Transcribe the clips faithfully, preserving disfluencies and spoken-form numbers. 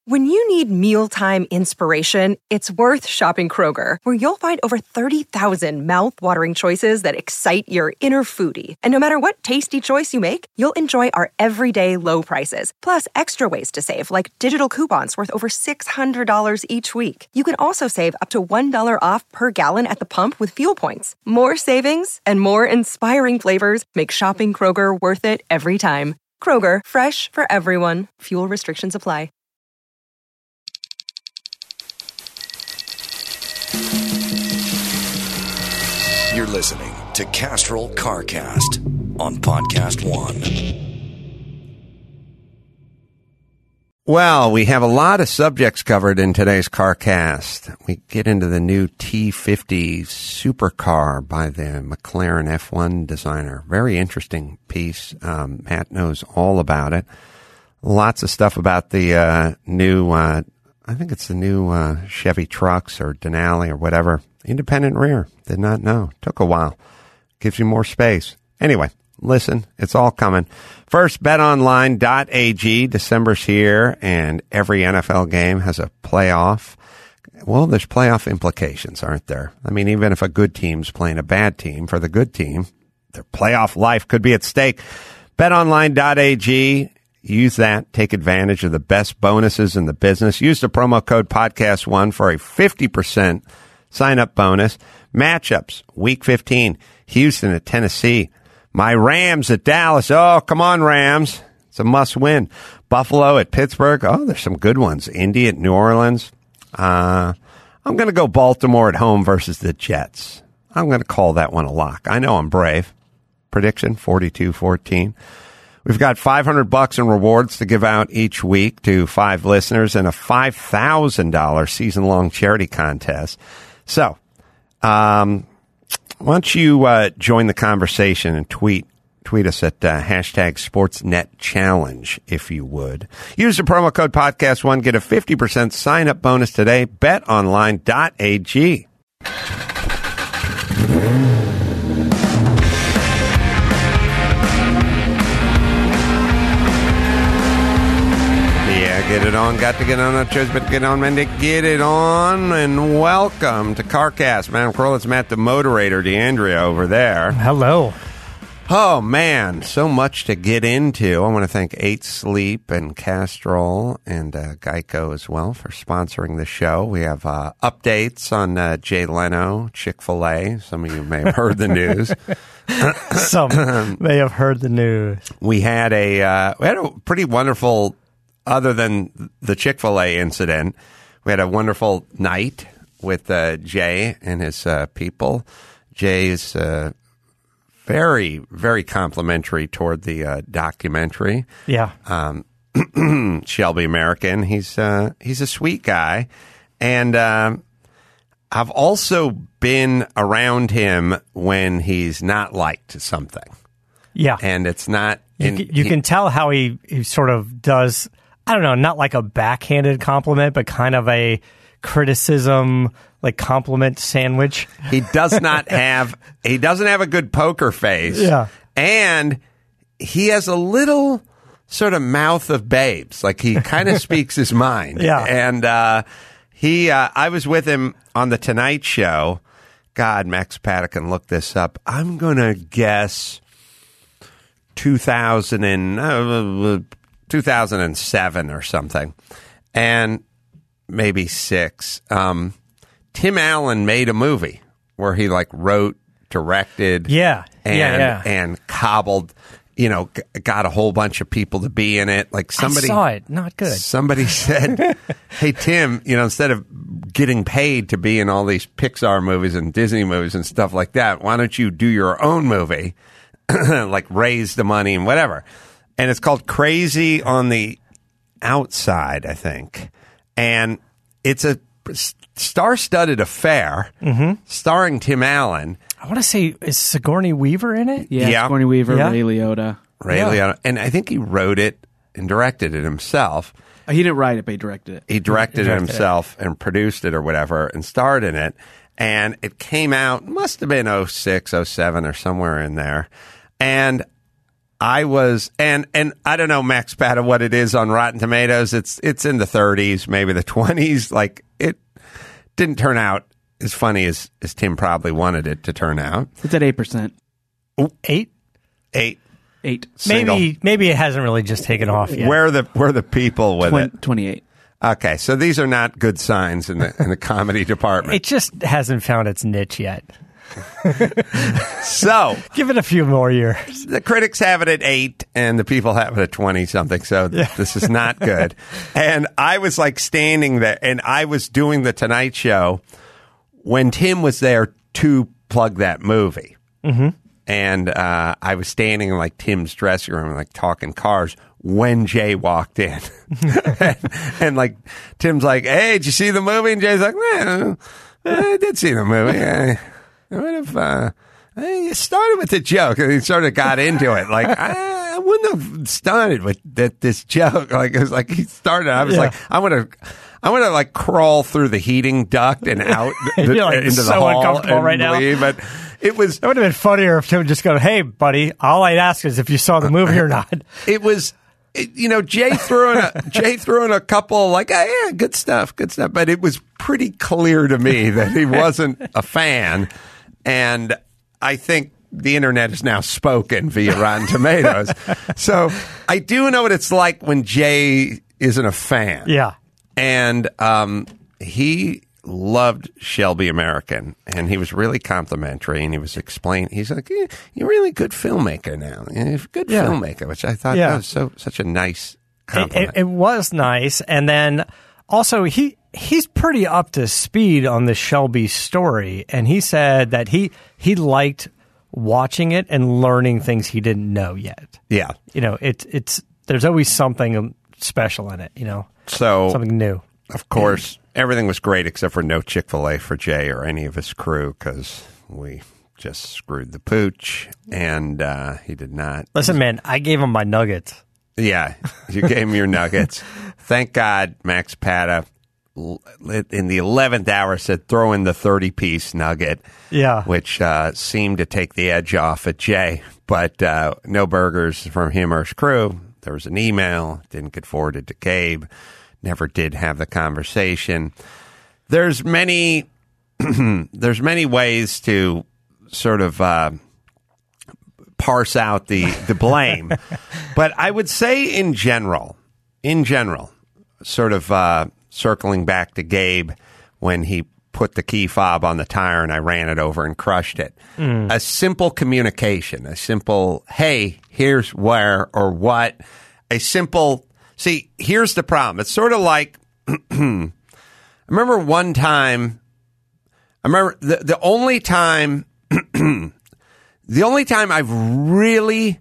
When you need mealtime inspiration, it's worth shopping Kroger, where you'll find over thirty thousand mouth-watering choices that excite your inner foodie. And no matter what tasty choice you make, you'll enjoy our everyday low prices, plus extra ways to save, like digital coupons worth over six hundred dollars each week. You can also save up to one dollar off per gallon at the pump with fuel points. More savings and more inspiring flavors make shopping Kroger worth it every time. Kroger, fresh for everyone. Fuel restrictions apply. You're listening to Castrol CarCast on Podcast One. Well, we have a lot of subjects covered in today's CarCast. We get into the new T fifty supercar by the McLaren F one designer. Very interesting piece. Um, Matt knows all about it. Lots of stuff about the uh, new, uh, I think it's the new uh, Chevy trucks or Denali or whatever. Independent rear. Did not know. Took a while. Gives you more space. Anyway, listen, it's all coming. First, bet online dot a g. December's here, and every N F L game has a playoff. Well, there's playoff implications, aren't there? I mean, even if a good team's playing a bad team, for the good team, their playoff life could be at stake. bet online dot a g. Use that. Take advantage of the best bonuses in the business. Use the promo code podcast one for a fifty percent sign-up bonus. Matchups, Week fifteen, Houston at Tennessee. My Rams at Dallas. Oh, come on, Rams. It's a must-win. Buffalo at Pittsburgh. Oh, there's some good ones. Indy at New Orleans. Uh, I'm going to go Baltimore at home versus the Jets. I'm going to call that one a lock. I know I'm brave. Prediction, forty-two fourteen. We've got five hundred bucks in rewards to give out each week to five listeners and a five thousand dollars season-long charity contest. So, um, why don't you uh, join the conversation and tweet tweet us at uh, hashtag SportsNetChallenge, if you would. Use the promo code podcast one. Get a fifty percent sign-up bonus today. bet online dot a g. Get it on, got to get on, not chose, but get on, man, to get it on, and welcome to CarCast. Madam Kroll, it's Matt, the moderator, DeAndrea over there. Hello. Oh, man, so much to get into. I want to thank Eight Sleep and Castrol and uh, Geico as well for sponsoring the show. We have uh, updates on uh, Jay Leno, Chick-fil-A. Some of you may have heard the news. Some may have heard the news. We had a uh, we had a pretty wonderful. Other than the Chick-fil-A incident, we had a wonderful night with uh, Jay and his uh, people. Jay's uh, very, very complimentary toward the uh, documentary. Yeah. Um, Shelby American. He's uh, he's a sweet guy. And uh, I've also been around him when he's not liked something. Yeah. And it's not... You, in, you he, can tell how he, he sort of does... I don't know, not like a backhanded compliment, but kind of a criticism, like compliment sandwich. He does not have, he doesn't have a good poker face. Yeah. And he has a little sort of mouth of babes. Like he kind of speaks his mind. Yeah. And uh, he, uh, I was with him on the Tonight Show. God, Max Paddock can look this up. I'm going to guess two thousand and, uh, two thousand seven or something, and maybe six. Um, Tim Allen made a movie where he like wrote, directed, yeah, and yeah, yeah. and cobbled, you know, g- got a whole bunch of people to be in it. Like somebody I saw it, not good. Somebody said, "Hey Tim, you know, instead of getting paid to be in all these Pixar movies and Disney movies and stuff like that, why don't you do your own movie, like raise the money and whatever." And it's called Crazy on the Outside, I think. And it's a star-studded affair mm-hmm. starring Tim Allen. I want to say, is Sigourney Weaver in it? Yeah, yeah. Sigourney Weaver, yeah. Ray Liotta. Ray yeah. Liotta. And I think he wrote it and directed it himself. He didn't write it, but he directed it. He directed, he directed it himself it. and produced it or whatever and starred in it. And it came out, must have been oh six, oh seven or somewhere in there. And I was, and and I don't know, Max Pata, what it is on Rotten Tomatoes. It's it's in the thirties, maybe the twenties. Like, it didn't turn out as funny as, as Tim probably wanted it to turn out. It's at eight percent. Eight? Eight. Eight. Single. Maybe maybe it hasn't really just taken off yet. Where are the where are the people with Twen- it? twenty-eight. Okay, so these are not good signs in the in the comedy department. It just hasn't found its niche yet. So Give it a few more years. the critics have it at eight, and the people have it at twenty something. So th- Yeah. this is not good. And I was like standing there, and I was doing the Tonight Show when Tim was there to plug that movie. Mm-hmm. And uh, I was standing in like Tim's dressing room, like talking cars, when Jay walked in. and, and like Tim's like, "Hey, did you see the movie?" And Jay's like, "Well, I did see the movie. I, I would have. Uh, I started with the joke, and he sort of got into it. Like I, I wouldn't have started with that this joke. Like it was like he started. I was Yeah. like, I want to." I want to like crawl through the heating duct and out the, You're, like, into the so hall uncomfortable and right now. leave. But it was It would have been funnier if Tim just go, "Hey, buddy, all I'd ask is if you saw the movie or not." it was it, you know Jay threw in a Jay threw in a couple like oh, yeah good stuff good stuff, but it was pretty clear to me that he wasn't a fan, and I think the internet is now spoken via Rotten Tomatoes. So I do know what it's like when Jay isn't a fan. Yeah. And um, he loved Shelby American, and he was really complimentary, and he was explaining, he's like, yeah, you're a really good filmmaker now. You're a good Yeah. filmmaker, which I thought Yeah. that was so such a nice It, compliment. it, it was nice. And then also, he he's pretty up to speed on the Shelby story. And he said that he he liked watching it and learning things he didn't know yet. yeah. You know, it, it's there's always something special in it, you know, So, something new. of course, everything was great except for no Chick-fil-A for Jay or any of his crew because we just screwed the pooch, and uh, he did not. Listen, man, I gave him my nuggets. Yeah, you gave him your nuggets. Thank God Max Pata l- in the eleventh hour said throw in the thirty-piece nugget, Yeah. which uh, seemed to take the edge off at Jay. But uh, no burgers from him or his crew. There was an email, didn't get forwarded to Gabe, never did have the conversation. There's many, there's many ways to sort of uh, parse out the, the blame. But I would say in general, in general, sort of uh, circling back to Gabe when he put the key fob on the tire and I ran it over and crushed it. Mm. A simple communication, a simple, hey, here's where or what, a simple, see, here's the problem. It's sort of like, I remember one time, I remember the, the only time, the only time I've really,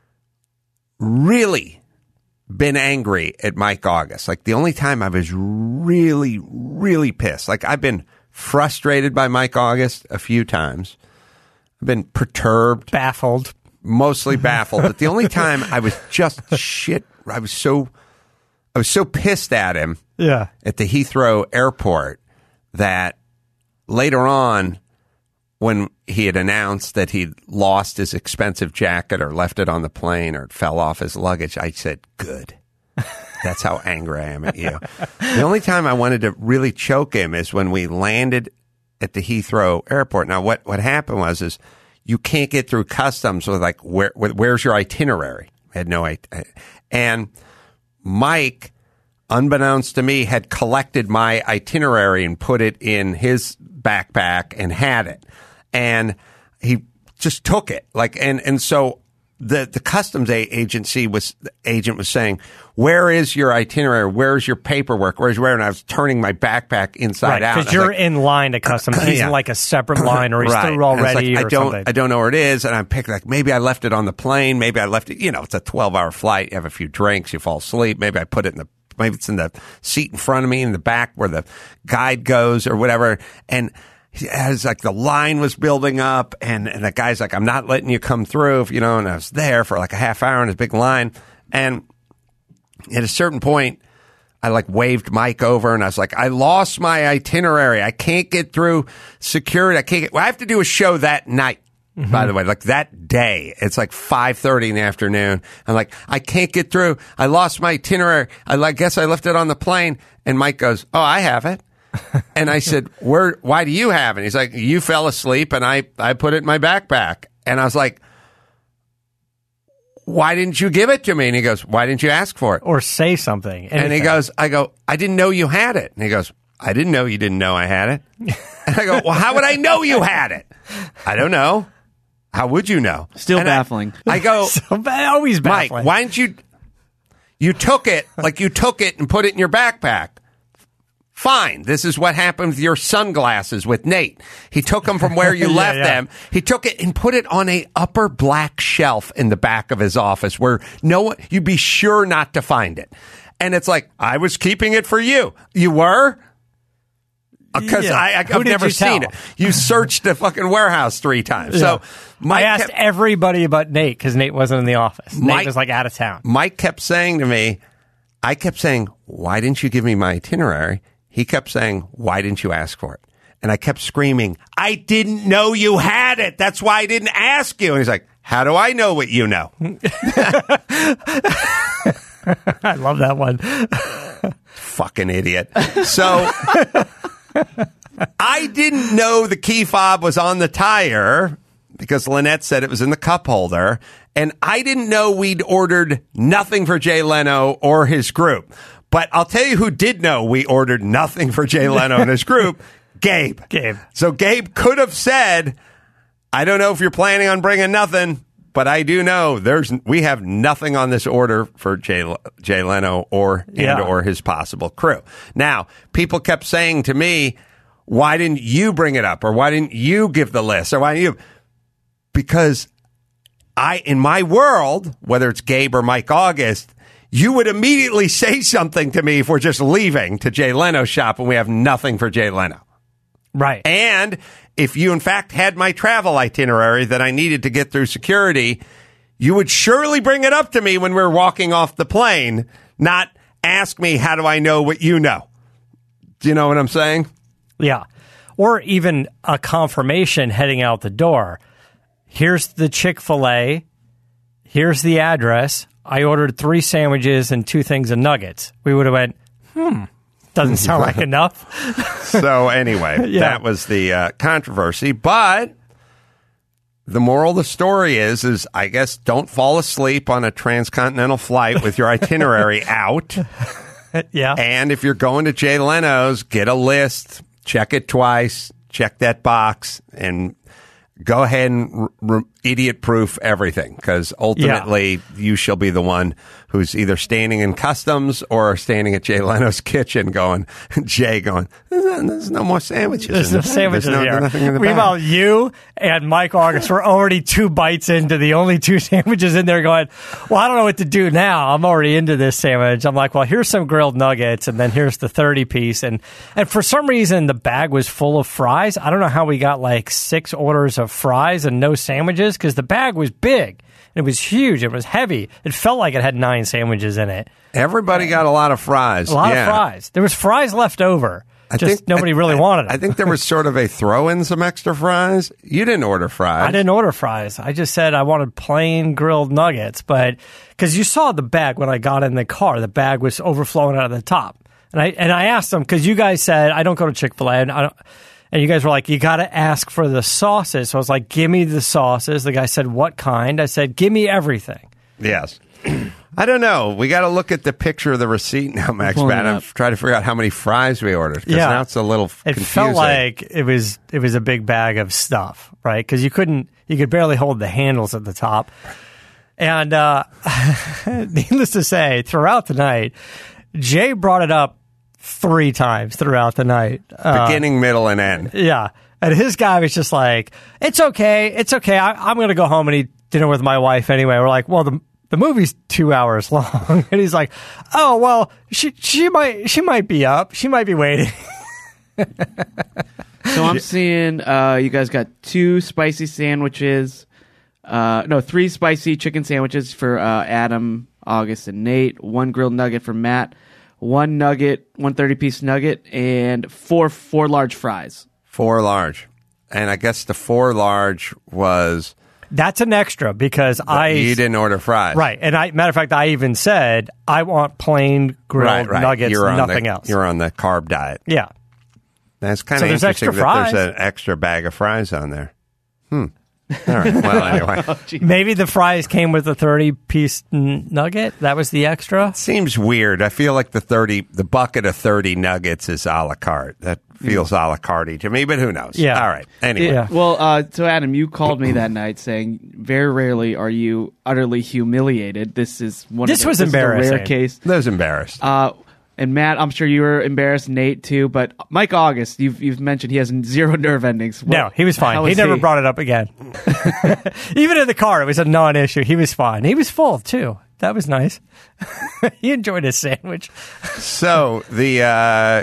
really been angry at Mike August, like the only time I was really, really pissed, like I've been frustrated by Mike August a few times. I've been perturbed, Baffled. mostly baffled. But the only time I was just shit, I was so, I was so pissed at him Yeah. at the Heathrow airport that later on, when he had announced that he'd lost his expensive jacket or left it on the plane or it fell off his luggage, I said, good. That's how angry I am at you. The only time I wanted to really choke him is when we landed at the Heathrow airport. Now, what, what happened was is you can't get through customs with like, where, where's your itinerary? I had no idea. And Mike, unbeknownst to me, had collected my itinerary and put it in his backpack and had it. And he just took it. Like, and, and so the, the customs a- agency was, the agent was saying, where is your itinerary? Where's your paperwork? Where's where? And I was turning my backpack inside Right, out. because I was you're like, in line to customs. He's Yeah. in like a separate line, or he's Right. through And it's already, like, or I don't, something. I don't know where it is, and I'm picking like maybe I left it on the plane, maybe I left it. You know, it's a twelve hour flight. You have a few drinks, you fall asleep. Maybe I put it in the, maybe it's in the seat in front of me in the back where the guide goes or whatever. And as like the line was building up, and and the guy's like, I'm not letting you come through, if you know. And I was there for like a half hour in this big line, and at a certain point, I like waved Mike over and I was like, I lost my itinerary. I can't get through security. I can't get, well, I have to do a show that night. Mm-hmm. By the way, like that day, it's like five thirty in the afternoon. I'm like, I can't get through. I lost my itinerary. I like, guess I left it on the plane. And Mike goes, oh, I have it. And I said, where, why do you have it? He's like, you fell asleep and I, I put it in my backpack. And I was like, why didn't you give it to me? And he goes, why didn't you ask for it? Or say something. Anything. And he goes, I go, I didn't know you had it. And he goes, I didn't know you didn't know I had it. And I go, well, how would I know you had it? I don't know. How would you know? Still and baffling. I, I go, so bad, always baffling. Mike, why didn't you, you took it, like you took it and put it in your backpack. Fine. This is what happened with your sunglasses with Nate. He took them from where you yeah, left yeah. them. He took it and put it on a upper black shelf in the back of his office where no one, you'd be sure not to find it. And it's like, I was keeping it for you. You were? Because Yeah. I, I, Who I've did never you seen tell? it. You searched the fucking warehouse three times. Yeah. So Mike I asked kept, everybody but Nate because Nate wasn't in the office. Mike- Nate was like out of town. Mike kept saying to me, I kept saying, why didn't you give me my itinerary? He kept saying, why didn't you ask for it? And I kept screaming, I didn't know you had it. That's why I didn't ask you. And he's like, how do I know what you know? I love that one. Fucking idiot. So I didn't know the key fob was on the tire because Lynette said it was in the cup holder. And I didn't know we'd ordered nothing for Jay Leno or his group. But I'll tell you who did know we ordered nothing for Jay Leno and his group, Gabe. Gabe. So Gabe could have said, I don't know if you're planning on bringing nothing, but I do know there's we have nothing on this order for Jay, Jay Leno or Yeah. and or his possible crew. Now, people kept saying to me, why didn't you bring it up? Or why didn't you give the list? Or why didn't you? Because I, in my world, whether it's Gabe or Mike August, you would immediately say something to me if we're just leaving to Jay Leno's shop and we have nothing for Jay Leno. Right. And if you, in fact, had my travel itinerary that I needed to get through security, you would surely bring it up to me when we we're walking off the plane, not ask me, how do I know what you know? Do you know what I'm saying? Yeah. Or even a confirmation heading out the door. Here's the Chick-fil-A. Here's the address. I ordered three sandwiches and two things of nuggets. We would have went, hmm, doesn't sound like enough. So anyway, Yeah. that was the uh, controversy. But the moral of the story is, is I guess don't fall asleep on a transcontinental flight with your itinerary out. Yeah. And if you're going to Jay Leno's, get a list, check it twice, check that box, and go ahead and r- r- idiot-proof everything, because ultimately you shall be the one who's either standing in customs or standing at Jay Leno's kitchen going, Jay going, there's no, there's no more sandwiches. There's in no the bag. sandwiches There's no, here. nothing in the Meanwhile, bag." you and Mike August were already two bites into the only two sandwiches in there going, well, I don't know what to do now. I'm already into this sandwich. I'm like, well, here's some grilled nuggets, and then here's the thirty piece. And, and for some reason, the bag was full of fries. I don't know how we got like six orders of fries and no sandwiches, because the bag was big. It was huge. It was heavy. It felt like it had nine sandwiches in it. Everybody got a lot of fries. A lot yeah. of fries. There was fries left over. I Just think nobody I- really I- wanted them. I think there was sort of a throw in some extra fries. You didn't order fries. I didn't order fries. I just said I wanted plain grilled nuggets. But because you saw the bag when I got in the car, the bag was overflowing out of the top. And I and I asked them, because you guys said I don't go to Chick-fil-A, and I don't. And you guys were like, you got to ask for the sauces. So I was like, give me the sauces. The guy said, what kind? I said, give me everything. Yes. I don't know. We got to look at the picture of the receipt now, Max Pulling it Bannon. up. Try to figure out how many fries we ordered. Because Yeah. now it's a little It confusing. felt like it was it was a big bag of stuff, right? Because you couldn't, you could barely hold the handles at the top. And uh, needless to say, throughout the night, Jay brought it up three times throughout the night. Uh, beginning, middle, and end. Yeah. And his guy was just like, it's okay. It's okay. I, I'm going to go home and eat dinner with my wife anyway. We're like, well, the the movie's two hours long. And he's like, oh, well, she she might she might be up. She might be waiting. So I'm seeing uh, you guys got two spicy sandwiches. Uh, no, three spicy chicken sandwiches for uh, Adam, August, and Nate. One grilled nugget for Matt. One nugget, one thirty-piece nugget, and four four large fries. Four large. and I guess the four large was That's an extra because I you didn't order fries, right. And I matter of fact, I even said I want plain grilled Right, right. nuggets, You're on nothing the, else. You're on the carb diet. Yeah. That's kind So of there's interesting extra that fries. there's an extra bag of fries on there. Hmm. All right. Well, anyway, Maybe the fries came with a thirty-piece n- nugget. That was the extra. seems weird. I feel like the thirty, the bucket of thirty nuggets is a la carte. That feels a la carte to me, but who knows? Yeah. All right. Anyway. Yeah. Well, uh, so Adam, you called me that night saying very rarely are you utterly humiliated. This is one. This of the, was this is a embarrassing. rare case. I was embarrassed. Uh, and Matt, I'm sure you were embarrassed. Nate too, but Mike August, you've you've mentioned he has zero nerve endings. What- No, he was fine. how He is never brought it up again. Even in the car, it was a non-issue. He was fine. He was full too. That was nice. He enjoyed his sandwich. So the uh,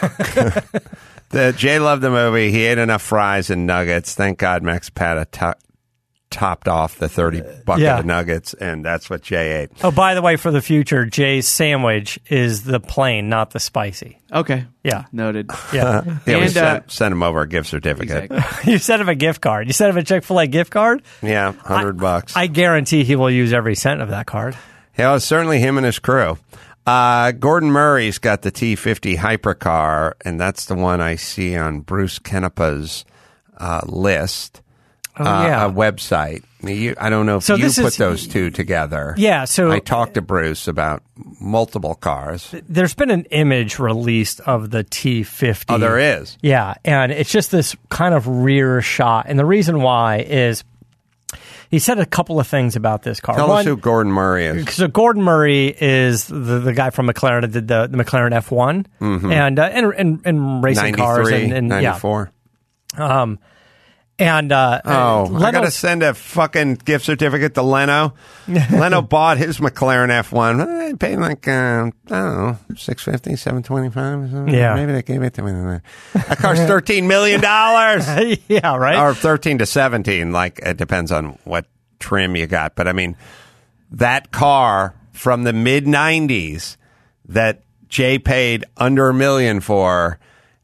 the Jay loved the movie. He ate enough fries and nuggets. Thank God Max Pata to- topped off the thirty bucket Yeah. of nuggets, and that's what Jay ate. Oh, by the way, for the future, Jay's sandwich is the plain, not the spicy. Okay, Yeah. noted. Yeah. Yeah, we And, sent, uh, sent him over a gift certificate. Exactly. You sent him a gift card. You sent him a Chick-fil-A gift card? Yeah, hundred bucks. I guarantee he will use every cent of that card. Yeah, it was certainly him and his crew. Uh, Gordon Murray's got the T fifty hypercar, and that's the one I see on Bruce Kenepa's uh, list. Oh, uh, yeah. A website. You, I don't know if So you this put is- those two together. Yeah, so I talked to Bruce about multiple cars. there's been an image released of the T fifty. Oh, there is. Yeah, and it's just this kind of rear shot. And the reason why is he said a couple of things about this car. Tell One, us who Gordon Murray is. So Gordon Murray is the, the guy from McLaren that did the, the McLaren F one and, uh, and and and racing cars and, and yeah. ninety-four. Um, and uh, Oh, I Leno's- got to send a fucking gift certificate to Leno. Leno bought his McLaren F one. I paid like, uh, I don't know, six fifty, seven twenty-five or something. Yeah. Maybe they gave it to me. That car's thirteen million dollars. yeah, right. Or thirteen to seventeen. Like, it depends on what trim you got. But I mean, that car from the mid nineties that Jay paid under a million for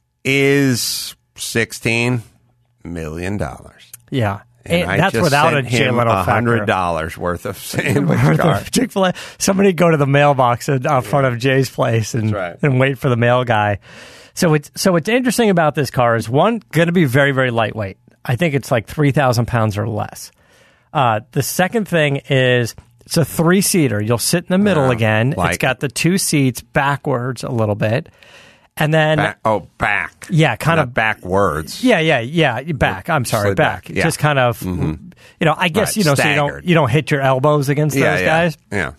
is sixteen million dollars. yeah. And And I that's just without a sent Jay him Leno a hundred factor. dollars worth of sandwich Worth card. of Chick-fil-A. Somebody go to the mailbox in out front of Jay's place and, right. and wait for the mail guy. So it's so what's interesting about this car is one, going to be very, very lightweight. I think it's like three thousand pounds or less. Uh, the second thing is it's a three-seater. You'll sit in the middle Uh, again. like It's got the two seats backwards a little bit. And then, Back, oh, back. yeah, kind Not of backwards. Yeah, yeah, yeah. Back. I'm sorry, Slid back. back, yeah. Just kind of, you know. I guess Right, you know, so you don't staggered. you don't hit your elbows against Yeah, those yeah, guys. Yeah.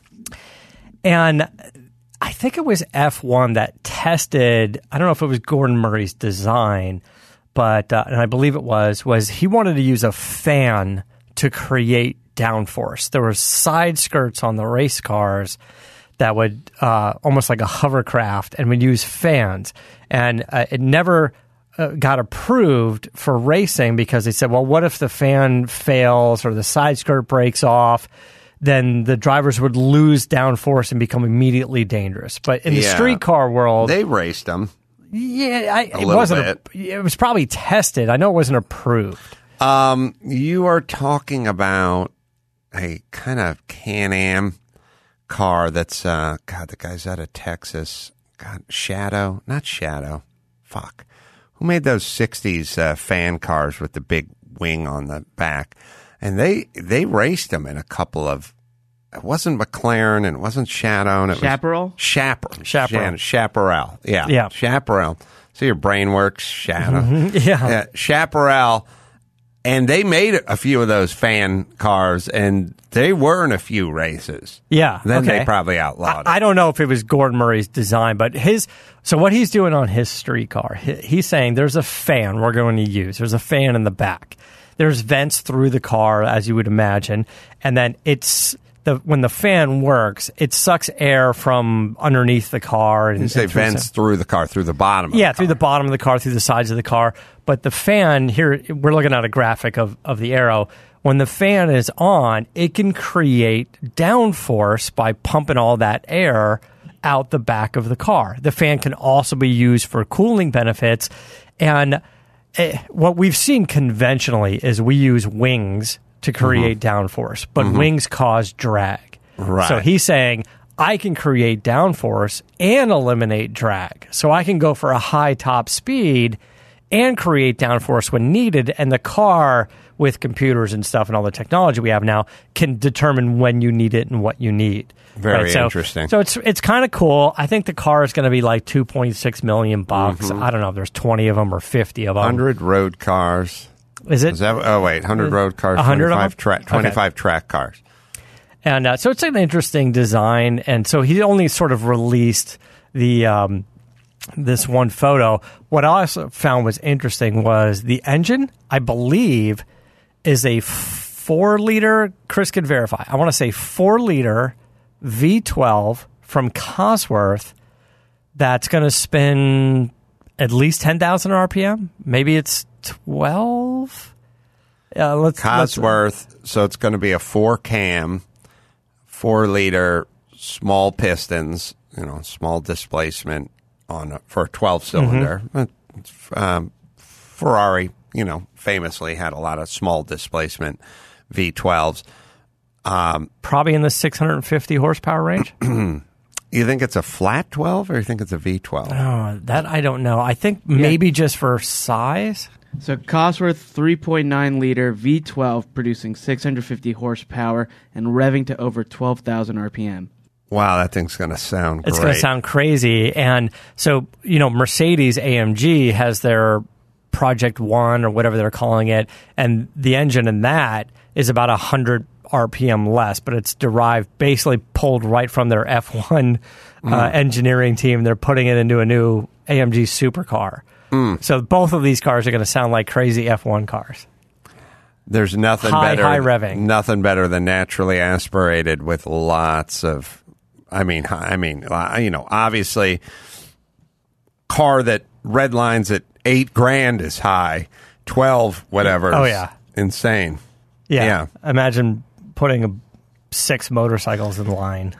And I think it was F one that tested. I don't know if it was Gordon Murray's design, but uh, and I believe it was was he wanted to use a fan to create downforce. There were side skirts on the race cars that would uh, almost like a hovercraft and would use fans. And uh, it never uh, got approved for racing because they said, well, what if the fan fails or the side skirt breaks off? Then the drivers would lose downforce and become immediately dangerous. But in the Yeah. street car world, They raced them. yeah, I, it little wasn't. A, it was probably tested. I know it wasn't approved. Um, you are talking about a kind of Can-Am car that's, uh, God, the guy's out of Texas. God, Shadow? Not Shadow. Fuck. Who made those sixties uh, fan cars with the big wing on the back? And they they raced them in a couple of, it wasn't McLaren and it wasn't Shadow. And it Chaparral? Was Chaparral. Chaparral. Chaparral. Yeah. Yeah. Chaparral. So your brain works, Shadow. Yeah. Yeah, Chaparral. And they made a few of those fan cars, and they were in a few races. Yeah. Then okay. they probably outlawed I, it. I don't know if it was Gordon Murray's design, but his. So what he's doing on his street car, he, he's saying there's a fan we're going to use. There's a fan in the back. There's vents through the car, as you would imagine, and then it's the when the fan works, it sucks air from underneath the car. And You say and through vents some- through the car, through the bottom. Of Yeah, the through car. the bottom of the car, through the sides of the car. But the fan here, we're looking at a graphic of, of the arrow. When the fan is on, it can create downforce by pumping all that air out the back of the car. The fan can also be used for cooling benefits. And eh, what we've seen conventionally is we use wings to create Mm-hmm. downforce, but Mm-hmm. wings cause drag. Right. So he's saying, I can create downforce and eliminate drag. So I can go for a high top speed and create downforce when needed, and the car, with computers and stuff and all the technology we have now, can determine when you need it and what you need. Very So- interesting. So it's it's kind of cool. I think the car is going to be like two point six million bucks. Mm-hmm. I don't know if there's twenty of them or fifty of them. one hundred road cars. Is it? Is that, oh, wait, one hundred road cars, one hundred of twenty-five, them? tra- twenty-five track cars. And uh, so it's an interesting design. And so he only sort of released the um, this one photo. What I also found was interesting was the engine, I believe, is a four-liter, Chris could verify, I want to say four-liter V twelve from Cosworth that's going to spin at least ten thousand R P M. Maybe it's twelve? Uh, let's, Cosworth, so it's going to be a four-cam, four-liter, small pistons, you know, small displacement on a, for a twelve-cylinder. Mm-hmm. Um, Ferrari, you know, famously had a lot of small displacement V twelves. Um, Probably in the six hundred fifty horsepower range. you think it's a flat twelve or you think it's a V twelve? Oh, that I don't know. I think maybe just for size. So Cosworth three point nine liter V twelve producing six hundred fifty horsepower and revving to over twelve thousand R P M. Wow, that thing's going to sound It's great. going to sound crazy. And so, you know, Mercedes A M G has their Project One or whatever they're calling it, and the engine in that is about one hundred R P M less, but it's derived, basically pulled right from their F one Mm. uh, engineering team. They're putting it into a new A M G supercar. Mm. So both of these cars are going to sound like crazy F one cars. There's nothing High, better. high revving. Nothing better than naturally aspirated with lots of. I mean, I mean, uh, you know, obviously, car that red lines at eight grand is high, twelve whatever. Oh, is yeah. insane. Yeah. Yeah. Imagine putting a, six motorcycles in line.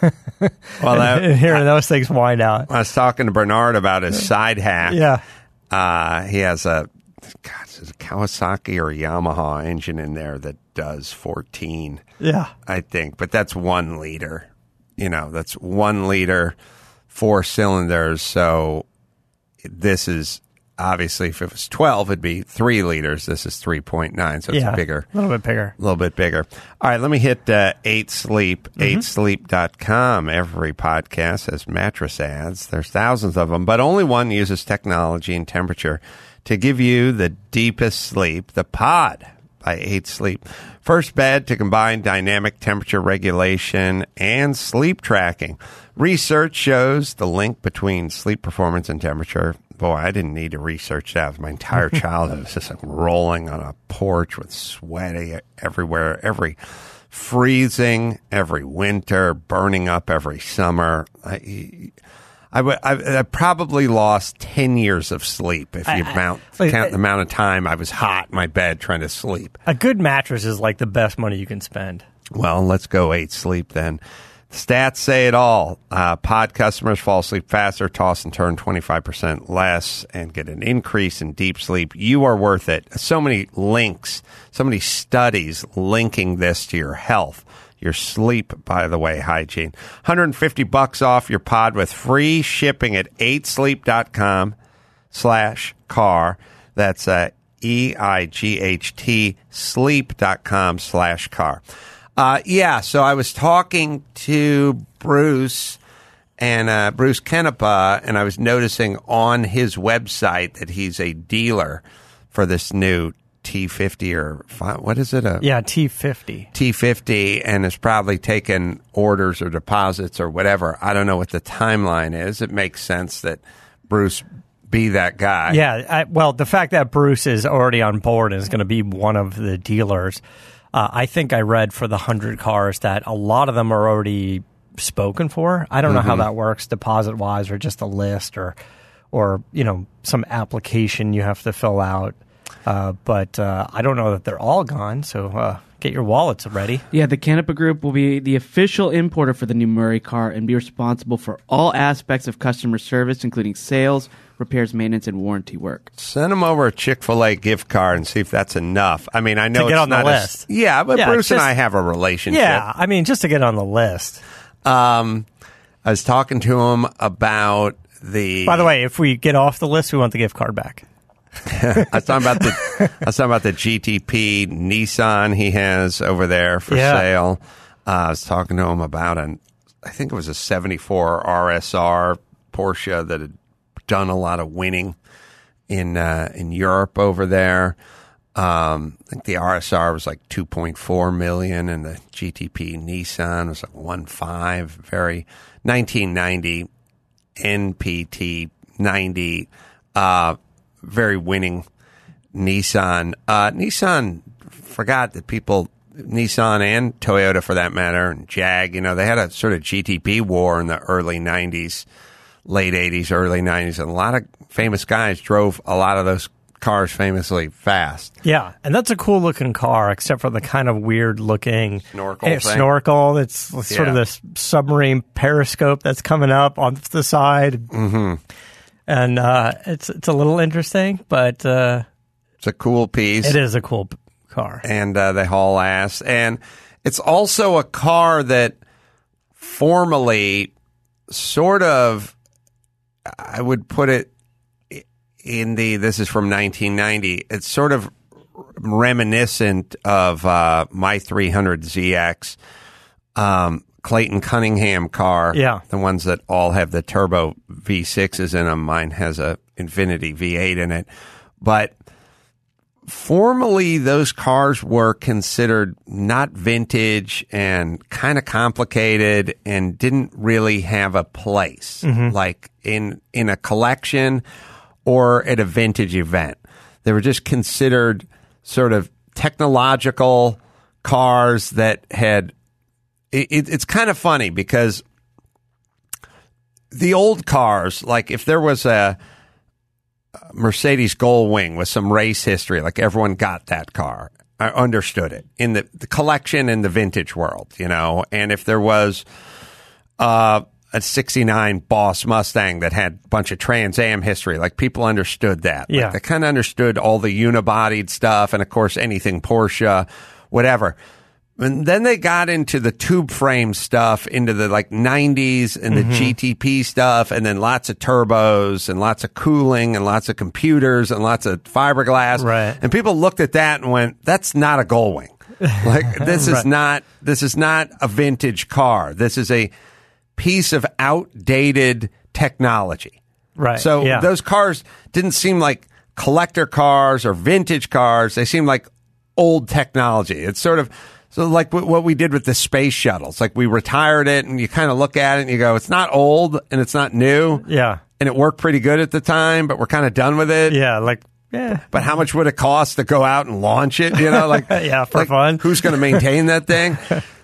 Well, that, and hearing those things wind out. I was talking to Bernard about his side hack. Yeah. Uh, he has a, God, is it a Kawasaki or a Yamaha engine in there that does fourteen, Yeah. I think. But that's one liter. You know, that's one liter, four cylinders. So this is, obviously, if it was twelve, it'd be three liters. This is three point nine, so it's Yeah. bigger. A little bit bigger. A little bit bigger. All right, let me hit uh, eight sleep, eight sleep dot com. Every podcast has mattress ads. There's thousands of them, but only one uses technology and temperature to give you the deepest sleep, the Pod by eight sleep. First bed to combine dynamic temperature regulation and sleep tracking. Research shows the link between sleep performance and temperature. Boy, I didn't need to research that. My entire childhood was just like rolling on a porch with sweaty everywhere, every freezing, every winter, burning up every summer. I, I, w- I, I probably lost ten years of sleep if you I- mount, I- count the amount of time I was hot in my bed trying to sleep. A good mattress is like the best money you can spend. Well, let's go eight sleep then. Stats say it all. Uh, pod customers fall asleep faster, toss and turn twenty-five percent less, and get an increase in deep sleep. You are worth it. So many links, so many studies linking this to your health, your sleep, by the way, hygiene. one hundred fifty bucks off your pod with free shipping at eight sleep dot com slash car. That's uh, E I G H T sleep dot com slash car. Uh, yeah, so I was talking to Bruce and uh, Bruce Kenepa, and I was noticing on his website that he's a dealer for this new T fifty or fi- what is it? A Yeah, T fifty. T fifty, and has probably taken orders or deposits or whatever. I don't know what the timeline is. It makes sense that Bruce be that guy. Yeah, I, well, the fact that Bruce is already on board and is going to be one of the dealers, uh, I think I read for the one hundred cars that a lot of them are already spoken for. I don't Mm-hmm. know how that works deposit-wise or just a list or, or you know, some application you have to fill out. Uh, but uh, I don't know that they're all gone, so uh, get your wallets ready. Yeah, the Canepa Group will be the official importer for the new Murray car and be responsible for all aspects of customer service, including sales, repairs, maintenance, and warranty work. Send them over a Chick-fil-A gift card and see if that's enough. I mean, I know To get it's on the not list. A, yeah, but Yeah, Bruce and just- I have a relationship. Yeah, I mean, just to get on the list. Um, I was talking to him about the. By the way, if we get off the list, we want the gift card back. I was talking about the. I was talking about the G T P Nissan he has over there for Yeah. sale. Uh, I was talking to him about an. I think it was a seventy-four R S R Porsche that had done a lot of winning in uh, in Europe over there. Um, I think the R S R was like two point four million, and the G T P Nissan was like one point five. Very nineteen ninety N P T ninety. Uh, very winning Nissan. Uh, Nissan forgot that people, Nissan and Toyota for that matter, and Jag, you know, they had a sort of G T P war in the early nineties, late eighties, early nineties, and a lot of famous guys drove a lot of those cars famously fast. Yeah, and that's a cool looking car, except for the kind of weird looking Snorkel eh, thing. snorkel. It's sort Yeah. of this submarine periscope that's coming up on the side. Mm-hmm. And uh, it's it's a little interesting, but uh, It's a cool piece. it is a cool p- car. And uh, they haul ass. And it's also a car that formally sort of, I would put it in the, this is from nineteen ninety, it's sort of reminiscent of uh, my three hundred Z X, um, Clayton Cunningham car. Yeah. The ones that all have the turbo V sixes in them. Mine has a Infiniti V eight in it. But formerly, those cars were considered not vintage and kind of complicated and didn't really have a place, like in in a collection or at a vintage event. They were just considered sort of technological cars that had. It, it's kind of funny because the old cars, like if there was a Mercedes Gullwing with some race history, like everyone got that car. I understood it in the, the collection in the vintage world, you know. And if there was uh, a sixty-nine Boss Mustang that had a bunch of Trans Am history, like people understood that. Like Yeah. they kind of understood all the unibodied stuff and, of course, anything Porsche, whatever. And then they got into the tube frame stuff, into the like nineties and the Mm-hmm. G T P stuff, and then lots of turbos and lots of cooling and lots of computers and lots of fiberglass. Right. And people looked at that and went, "That's not a Gullwing. Like this is Right. not this is not a vintage car. This is a piece of outdated technology." Right. So yeah. those cars didn't seem like collector cars or vintage cars. They seemed like old technology. It's sort of so like w- what we did with the space shuttles. Like we retired it, and you kind of look at it and you go, "It's not old and it's not new." Yeah. And it worked pretty good at the time, but we're kind of done with it. Yeah. Like, yeah. But how much would it cost to go out and launch it? You know, like Yeah, for like, fun. Who's going to maintain that thing?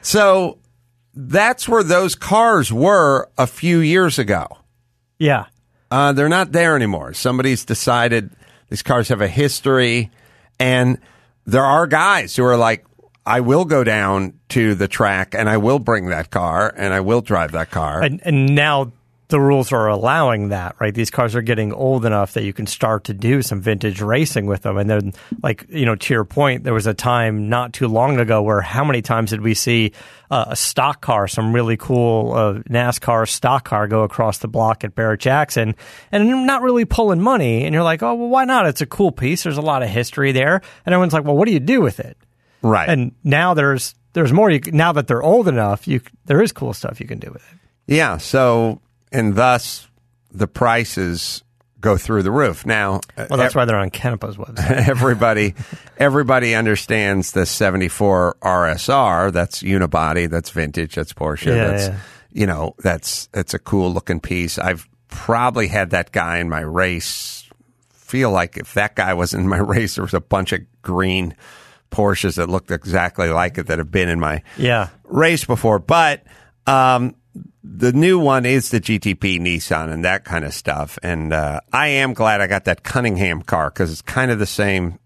So that's where those cars were a few years ago. Yeah. Uh, they're not there anymore. Somebody's decided these cars have a history, and there are guys who are like, I will go down to the track and I will bring that car and I will drive that car. And, and now the rules are allowing that, right? These cars are getting old enough that you can start to do some vintage racing with them. And then, like, you know, to your point, there was a time not too long ago where how many times did we see uh, a stock car, some really cool uh, NASCAR stock car go across the block at Barrett Jackson and not really pulling money? And you're like, oh, well, why not? It's a cool piece. There's a lot of history there. And everyone's like, well, what do you do with it? Right. And now there's there's more. You, now that they're old enough, you there is cool stuff you can do with it. Yeah. So, and thus the prices go through the roof. Now, Well, that's why they're on Canepa's website. everybody, everybody understands the seventy-four R S R. That's unibody. That's vintage. That's Porsche. Yeah, that's, yeah. you know, that's, that's a cool looking piece. I've probably had that guy in my race. Feel like if that guy was in my race, there was a bunch of green Porsches that looked exactly like it that have been in my Yeah. race before. But um, the new one is the G T P Nissan and that kind of stuff. And uh, I am glad I got that Cunningham car because it's kind of the same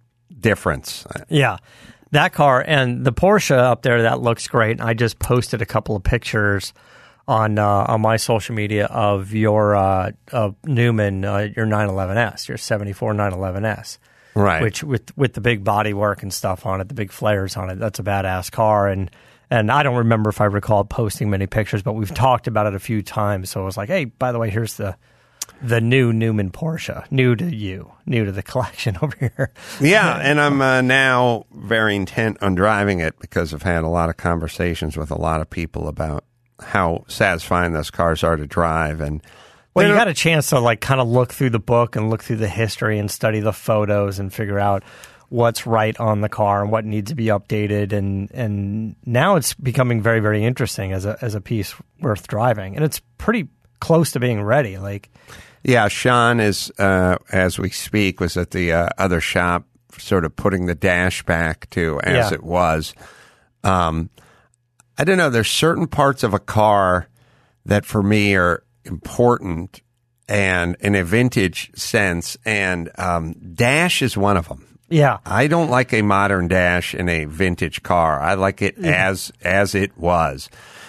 difference. Yeah. That car and the Porsche up there, that looks great. I just posted a couple of pictures on uh, on my social media of your uh, uh, Newman, uh, your nine eleven S, your seventy-four nine eleven S. Right. Which with with the big body work and stuff on it, the big flares on it, that's a badass car. And and I don't remember if I recalled posting many pictures, but we've talked about it a few times. So I was like, hey, by the way, here's the the new Newman Porsche, new to you, new to the collection over here. Yeah, and I'm uh, now very intent on driving it because I've had a lot of conversations with a lot of people about how satisfying those cars are to drive. And well, you got a chance to like kind of look through the book and look through the history and study the photos and figure out what's right on the car and what needs to be updated. And and now it's becoming very, very interesting as a as a piece worth driving. And it's pretty close to being ready. Like, yeah, Sean is, uh, as we speak, was at the uh, other shop sort of putting the dash back to as Yeah. it was. Um, I don't know. There's certain parts of a car that for me are important and in a vintage sense, and um, dash is one of them. yeah. I don't like a modern dash in a vintage car. I like it as as it was.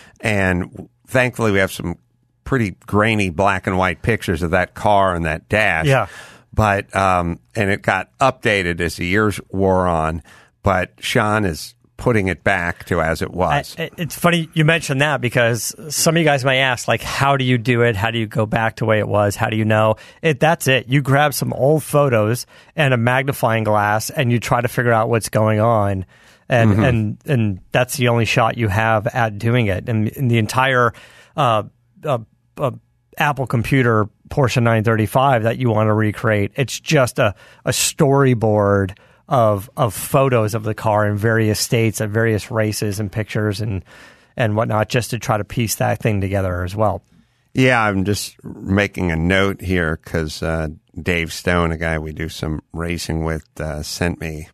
And thankfully we have some pretty grainy black and white pictures of that car and that dash. Yeah. But um and it got updated as the years wore on, but Sean is putting it back to as it was. I, it's funny you mentioned that because some of you guys may ask, like, how do you do it? How do you go back to the way it was? How do you know? It, that's it. You grab some old photos and a magnifying glass and you try to figure out what's going on. And Mm-hmm. and and that's the only shot you have at doing it. And, and the entire uh, uh, uh, Apple computer Porsche nine thirty-five that you want to recreate, it's just a, a storyboard of of photos of the car in various states at various races and pictures and and whatnot, just to try to piece that thing together as well. Yeah, I'm just making a note here because uh, Dave Stone, a guy we do some racing with, uh, sent me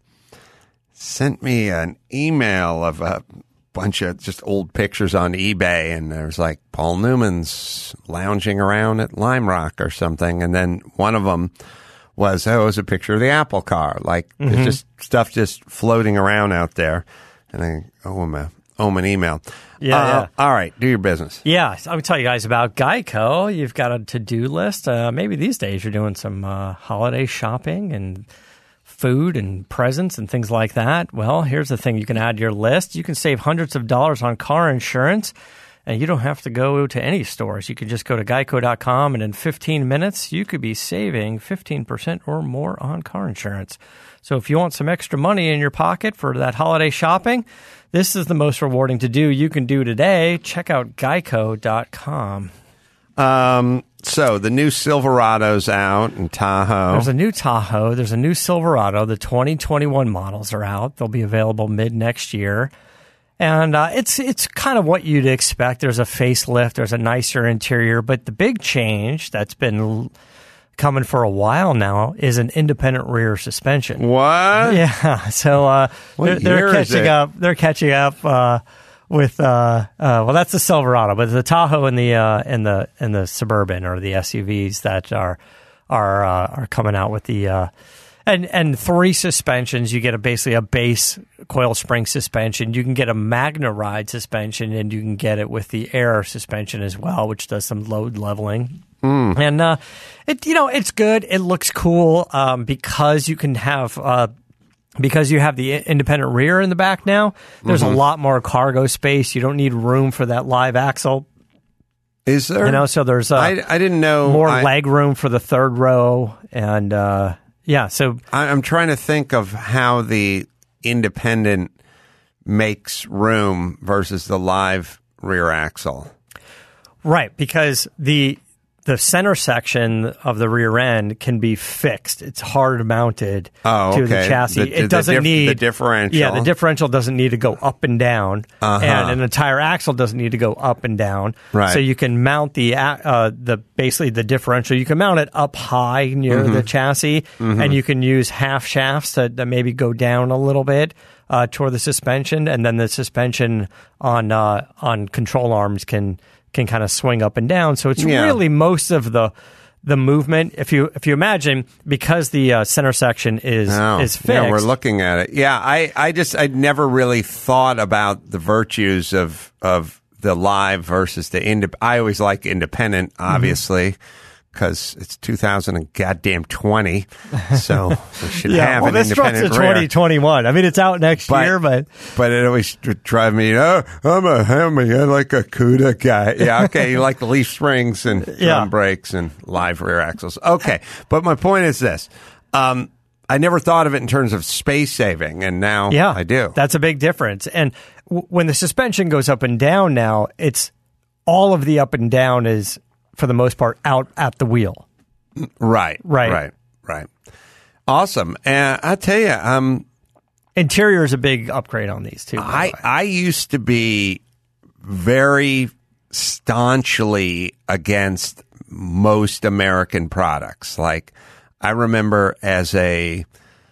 sent me an email of a bunch of just old pictures on eBay, and there's like Paul Newman's lounging around at Lime Rock or something, and then one of them was, oh, it was a picture of the Apple car. Like, Mm-hmm. there's just stuff just floating around out there. And I owe him, a, owe him an email. Yeah, Uh, yeah. All right, do your business. Yeah, I would tell you guys about Geico. You've got a to-do list. Uh, maybe these days you're doing some uh, holiday shopping and food and presents and things like that. Well, here's the thing you can add to your list. You can save hundreds of dollars on car insurance, and you don't have to go to any stores. You could just go to geico dot com, and in fifteen minutes, you could be saving fifteen percent or more on car insurance. So if you want some extra money in your pocket for that holiday shopping, this is the most rewarding to do you can do today. Check out geico dot com. Um, so the new Silverado's out in Tahoe. There's a new Tahoe. There's a new Silverado. The twenty twenty-one models are out. They'll be available mid next year. And uh, it's it's kind of what you'd expect. There's a facelift. There's a nicer interior. But the big change that's been l- coming for a while now is an independent rear suspension. What? Yeah. So uh, they're, What they're year is catching it? up. They're catching up uh, with uh, uh, well, that's the Silverado, but the Tahoe and the uh, and the and the Suburban or the S U Vs that are are uh, are coming out with the. Uh, And and three suspensions. You get a basically a base coil spring suspension. You can get a Magna Ride suspension, and you can get it with the air suspension as well, which does some load leveling. Mm. And uh, it you know it's good. It looks cool um, because you can have uh, because you have the independent rear in the back now. There's mm-hmm. a lot more cargo space. You don't need room for that live axle. Is there? You know, so there's uh, I, I didn't know more I, leg room for the third row and. Uh, Yeah, so I, I'm trying to think of how the independent makes room versus the live rear axle. Right, because the the center section of the rear end can be fixed. It's hard mounted Oh, to okay. the chassis. The- it the doesn't diff- need the differential. Yeah, the differential doesn't need to go up and down, Uh-huh. and an entire axle doesn't need to go up and down. Right. So you can mount the a- uh, the basically the differential. You can mount it up high near Mm-hmm. the chassis, and you can use half shafts to, to maybe go down a little bit uh, toward the suspension, and then the suspension on uh, on control arms can. can kind of swing up and down. So it's Yeah. really most of the the movement. If you if you imagine, because the uh, center section is Oh, is fixed. yeah, we're looking at it. Yeah, I, I just I'd never really thought about the virtues of of the live versus the indep. I always like independent, obviously, because it's two thousand and goddamn twenty, so we should yeah, have well, an this truck's a independent rear. twenty twenty-one. I mean, it's out next But- year, but But it always would drive me. Oh, I'm a Hemi. I like a CUDA guy. Yeah, okay. You like the leaf springs and drum Yeah. brakes and live rear axles. Okay, but my point is this: um, I never thought of it in terms of space saving, and now yeah, I do. That's a big difference. And w- when the suspension goes up and down now, it's all of the up and down is, for the most part, out at the wheel. Right, Right. right, right. Awesome. And I tell you, um, Interior is a big upgrade on these too. by the I way. I used to be very staunchly against most American products. Like I remember as a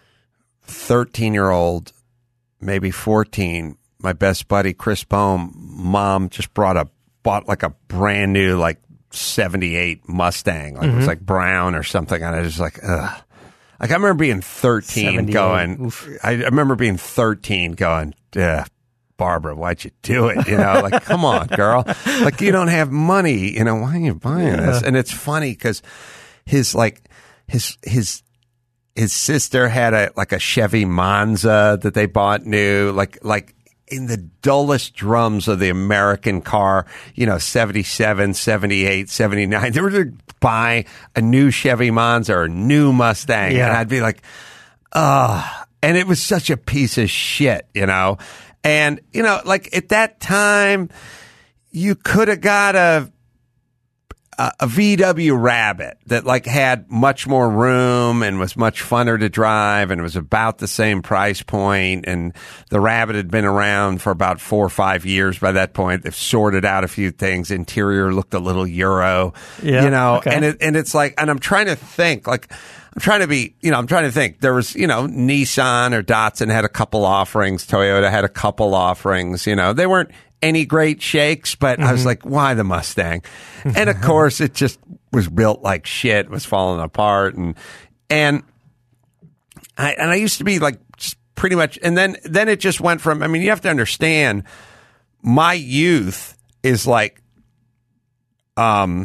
thirteen-year-old, maybe fourteen, my best buddy Chris Bohm, mom just brought a bought like a brand new like seventy-eight Mustang, like it was like brown or something, and I was just like, ugh. Like I remember being thirteen, seventy-eight, going. oof. I, I remember being thirteen, going, ugh, Barbara, why'd you do it? You know, like, come on, girl. Like, you don't have money. You know, why are you buying this? And it's funny because his like his his his sister had a like a Chevy Monza that they bought new, like like in the dullest drums of the American car, you know, seventy-seven, seventy-eight, seventy-nine. They were to buy a new Chevy Monza or a new Mustang. Yeah. And I'd be like, ugh. And it was such a piece of shit, you know? And, you know, like at that time, you could have got a, a, a V W Rabbit that like had much more room and was much funner to drive and was about the same price point. And the Rabbit had been around for about four or five years by that point. They've sorted out a few things. Interior looked a little Euro, Yeah, you know, okay. and it, and it's like, and I'm trying to think like, I'm trying to be, you know, I'm trying to think. There was, you know, Nissan or Datsun had a couple offerings. Toyota had a couple offerings. You know, they weren't any great shakes, but I was like, why the Mustang? And of course, it just was built like shit, was falling apart. And, and I, and I used to be like just pretty much, and then, then it just went from, I mean, you have to understand my youth is like, um,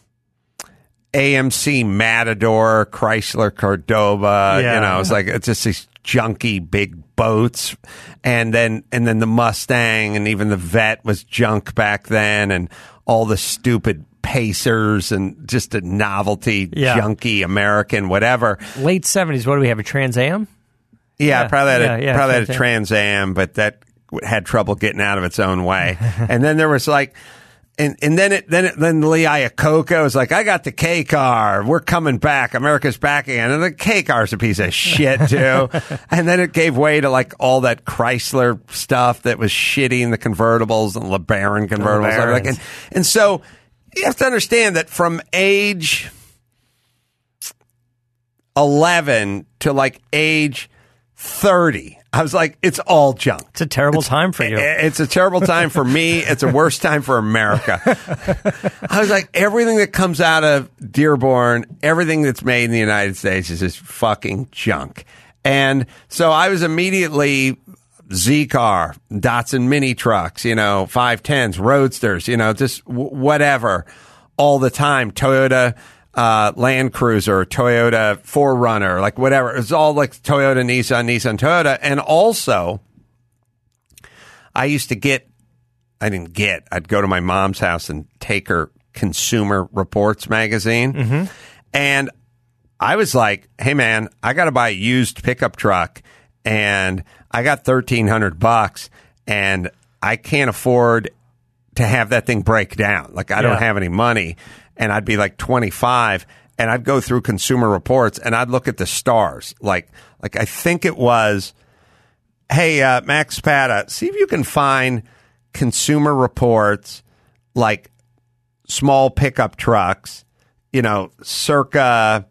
A M C Matador, Chrysler Cordoba, Yeah. you know, it's like, it's just these junky big boats. And then, and then the Mustang and even the Vet was junk back then, and all the stupid Pacers and just a novelty, Yeah. junky American, whatever. Late seventies. What do we have? A Trans Am? Yeah, Yeah. probably had a, Yeah, yeah, probably had a Trans Trans Am, but that w- had trouble getting out of its own way. And then there was like, and and then it then it, then Lee Iacocca was like, I got the K car, we're coming back, America's back again, and the K car's a piece of shit too. And then it gave way to like all that Chrysler stuff that was shitty in the convertibles and LeBaron convertibles, and everything. and and so you have to understand that from age eleven to like age thirty, I was like, it's all junk. It's a terrible time for you. It's a terrible time for me. It's a worse time for America. I was like, everything that comes out of Dearborn, everything that's made in the United States is just fucking junk. And so I was immediately Z-Car, Datsun mini trucks, you know, five tens, Roadsters, you know, just w- whatever all the time. Toyota Uh, Land Cruiser, Toyota four runner, like whatever. It's all like Toyota, Nissan, Nissan, Toyota. And also, I used to get, I didn't get, I'd go to my mom's house and take her Consumer Reports magazine. Mm-hmm. And I was like, hey man, I got to buy a used pickup truck and I got thirteen hundred bucks and I can't afford to have that thing break down. Like I Yeah. don't have any money. And I'd be like twenty-five, and I'd go through Consumer Reports, and I'd look at the stars. Like, like I think it was, hey, uh, Max Pata, see if you can find Consumer Reports, like small pickup trucks, you know, circa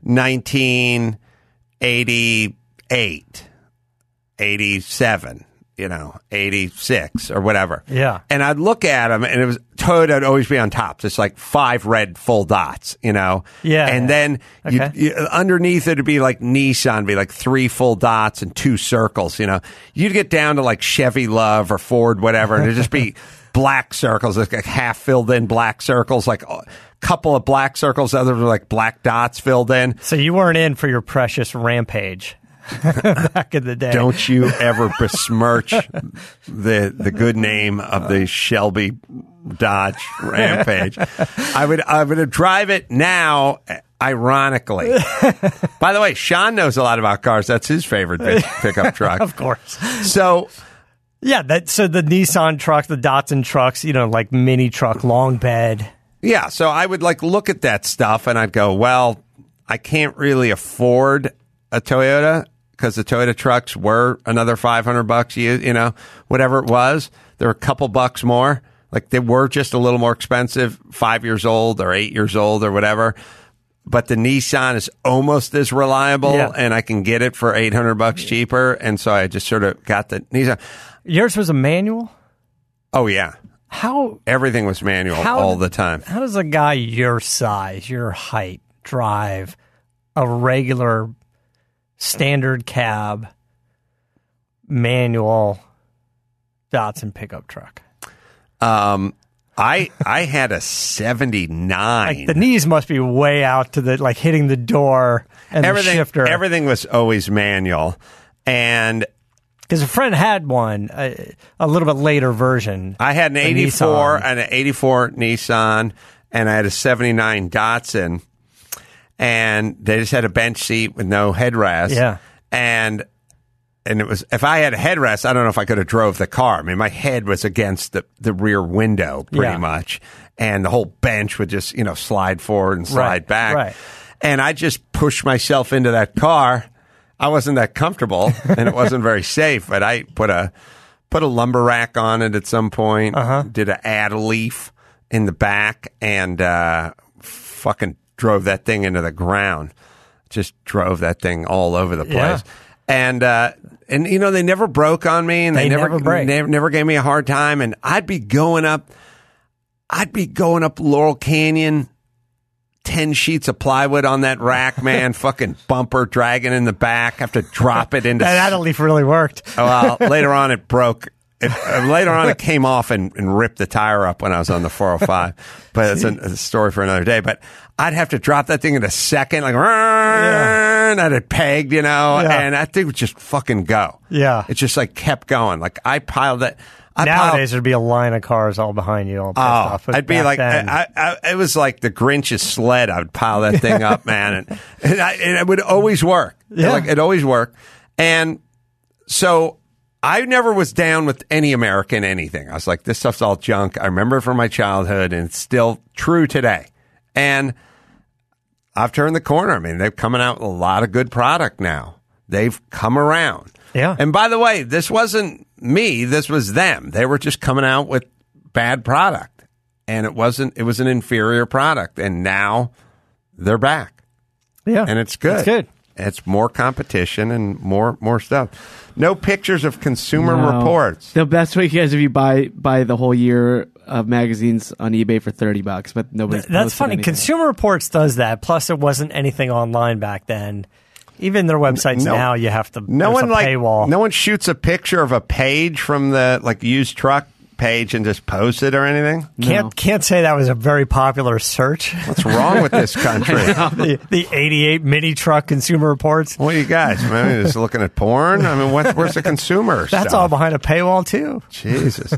nineteen eighty-eight, eighty-seven. you know, eighty-six or whatever. Yeah. And I'd look at them, and it was Toyota would always be on top, just like five red full dots, you know? Yeah. And then Okay. you, underneath it would be like Nissan, be like three full dots and two circles, you know? You'd get down to like Chevy Love or Ford, whatever, and it'd just be black circles, like half filled in black circles, like a couple of black circles, others were like black dots filled in. So you weren't in for your precious Rampage back in the day. Don't you ever besmirch the the good name of the Shelby Dodge Rampage. I would I would drive it now, ironically. By the way, Sean knows a lot about cars. That's his favorite pick, pickup truck. Of course. So, Yeah, that so the Nissan trucks, the Datsun trucks, you know, like mini truck, long bed. yeah, so I would like look at that stuff and I'd go, well, I can't really afford a Toyota because the Toyota trucks were another five hundred bucks, you, you know, whatever it was. They were a couple bucks more. Like they were just a little more expensive, five years old or eight years old or whatever. But the Nissan is almost as reliable, Yeah. and I can get it for eight hundred bucks cheaper. And so I just sort of got the Nissan. Yours was a manual? Oh, yeah. How Everything was manual How- all the time. how does a guy your size, your height, drive a regular standard cab manual Datsun pickup truck? Um, I I had a seventy-nine. Like the knees must be way out to the like hitting the door and everything, the shifter. everything was always manual. And Because a friend had one, a, a little bit later version. I had an a eighty-four Nissan. and an eighty-four Nissan, and I had a seventy-nine Datsun, and they just had a bench seat with no headrest. Yeah. And and it was, if I had a headrest, I don't know if I could have drove the car. I mean, my head was against the, the rear window pretty Yeah. much, and the whole bench would just, you know, slide forward and slide Right, back. right. And I just pushed myself into that car. I wasn't that comfortable, and it wasn't very safe, but I put a put a lumber rack on it at some point, Uh-huh. did a add a leaf in the back, and uh, fucking drove that thing into the ground. Just drove that thing all over the place. Yeah. And, uh, and you know, they never broke on me, and they, They never, never break. never never gave me a hard time. And I'd be going up, I'd be going up Laurel Canyon, ten sheets of plywood on that rack, man, fucking bumper dragging in the back. Have to drop it into. That, that leaf really worked. Well, later on it broke. It, uh, later on it came off and, and ripped the tire up when I was on the four oh five. But it's a, a story for another day. But I'd have to drop that thing in a second, like, and I'd have pegged, you know, Yeah. and that thing would just fucking go. Yeah. It just like kept going. Like I piled that. I Nowadays, piled, there'd be a line of cars all behind you, all pissed Oh, off. But I'd be back like, then- I, I, it was like the Grinch's sled. I would pile that thing up, man, and, and, I, and it would always work. Yeah. Like it always worked. And so I never was down with any American anything. I was like, this stuff's all junk. I remember it from my childhood, and it's still true today. And I've turned the corner. I mean, they're coming out with a lot of good product now. They've come around. Yeah. And by the way, this wasn't me. This was them. They were just coming out with bad product, and it wasn't. It was an inferior product, and now they're back, yeah. and it's good. It's good. It's more competition and more more stuff. No pictures of Consumer No. Reports. The best way, guys, if you buy buy the whole year of magazines on eBay for thirty bucks, but nobody's That's posted funny. anything. Consumer Reports does that. Plus, it wasn't anything online back then. Even their websites No- now, you have to. No there's one a like paywall. no one shoots a picture of a page from the like used truck page and just posts it or anything. Can't No. can't say that was a very popular search. What's wrong with this country? the, the eighty-eight mini truck Consumer Reports. What are you guys? I mean, just looking at porn. I mean, what, where's the consumer? That's stuff? all behind a paywall too. Jesus.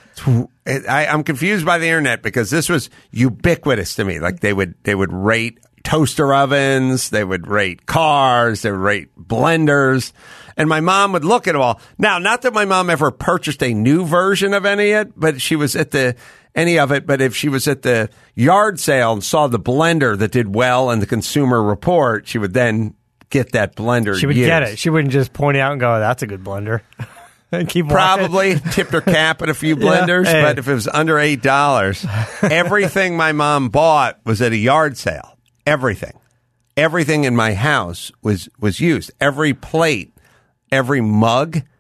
It, I, I'm confused by the internet because this was ubiquitous to me. Like they would they would rate toaster ovens, they would rate cars, they would rate blenders, and my mom would look at it all. Now, not that my mom ever purchased a new version of any of it, but she was at the any of it. But if she was at the yard sale and saw the blender that did well in the Consumer Report, she would then get that blender. She would used. get it. She wouldn't just point it out and go, "That's a good blender." And keep walking. Probably tipped her cap at a few blenders, hey. but if it was under eight dollars, everything my mom bought was at a yard sale. Everything, everything in my house was was used. Every plate, every mug,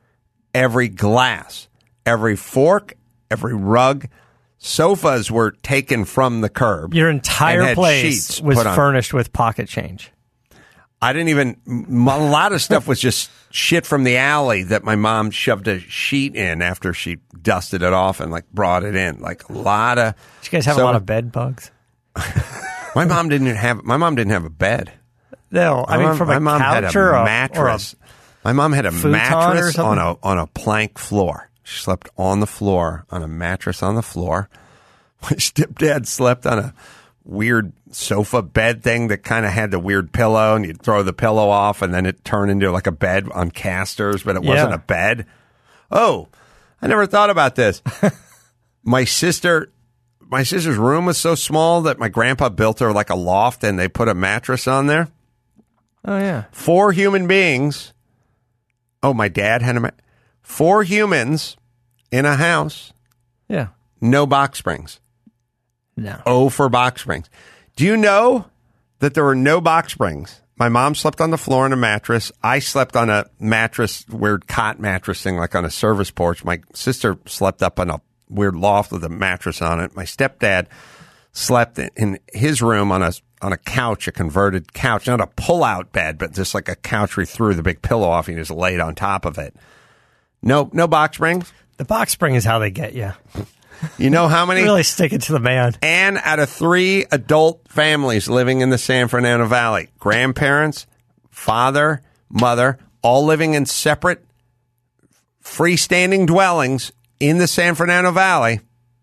every glass, every fork, every rug. Sofas were taken from the curb. Your and entire had place sheets was put on. furnished with pocket change. I didn't even, m- a lot of stuff was just shit from the alley that my mom shoved a sheet in after she dusted it off and like brought it in. Like a lot of. Did you guys have so, a lot of bed bugs? My mom didn't have, my mom didn't have a bed. No, I my mean mom, from my a mom had couch a or a mattress. Or a, my mom had a futon mattress or on something? a on a plank floor. She slept on the floor on a mattress on the floor. My stepdad slept on a weird sofa bed thing that kind of had the weird pillow, and you'd throw the pillow off, and then it turned into like a bed on casters, but it wasn't Yeah. a bed. Oh, I never thought about this. my sister, my sister's room was so small that my grandpa built her like a loft, and they put a mattress on there. Oh yeah. Four human beings. Oh, my dad had a ma- four humans in a house. Yeah. No box springs. No. Oh, for box springs. Do you know that there were no box springs? My mom slept on the floor on a mattress. I slept on a mattress, weird cot mattress thing, like on a service porch. My sister slept up on a weird loft with a mattress on it. My stepdad slept in his room on a on a couch, a converted couch, not a pull-out bed, but just like a couch where he threw the big pillow off and he just laid on top of it. No, no box springs. The box spring is how they get you. You know how many? Really stick it to the man. And out of three adult families living in the San Fernando Valley, grandparents, father, mother, all living in separate freestanding dwellings in the San Fernando Valley,